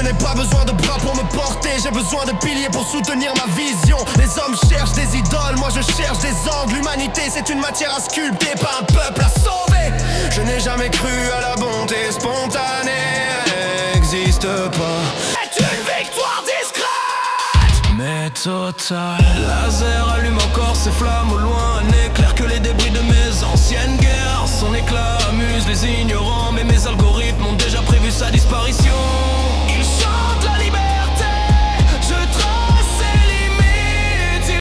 n'ai pas besoin de bras pour me porter, j'ai besoin de piliers pour soutenir ma vision. Les hommes cherchent des idoles, moi je cherche des angles. L'humanité c'est une matière à sculpter, pas un peuple à sauver. Je n'ai jamais cru à la bonté spontanée, elle n'existe pas. C'est une victoire discrète mais totale. Laser allume encore ses flammes au loin, un éclair que les débris de mes anciennes guerres. Son éclat